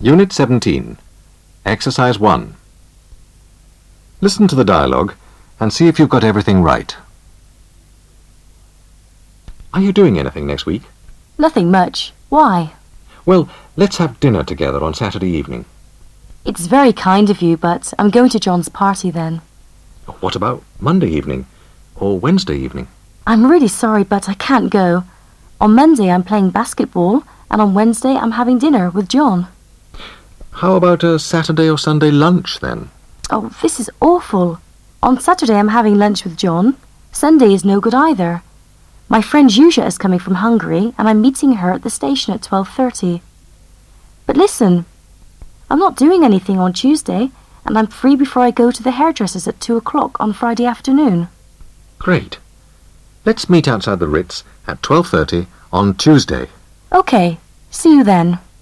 Unit 17. Exercise 1. Listen to the dialogue and see if you've got everything right. Are you doing anything next week? Nothing much. Why? Well, let's have dinner together on Saturday evening. It's very kind of you, but I'm going to John's party then. What about Monday evening or Wednesday evening? I'm really sorry, but I can't go. On Monday I'm playing basketball, and on Wednesday I'm having dinner with John. How about a Saturday or Sunday lunch then? Oh, this is awful. On Saturday I'm having lunch with John. Sunday is no good either. My friend Zuzia is coming from Hungary, and I'm meeting her at the station at 12:30. But listen, I'm not doing anything on Tuesday, and I'm free before I go to the hairdresser's at 2 o'clock on Friday afternoon. Great. Let's meet outside the Ritz at 12:30 on Tuesday. Okay, see you then.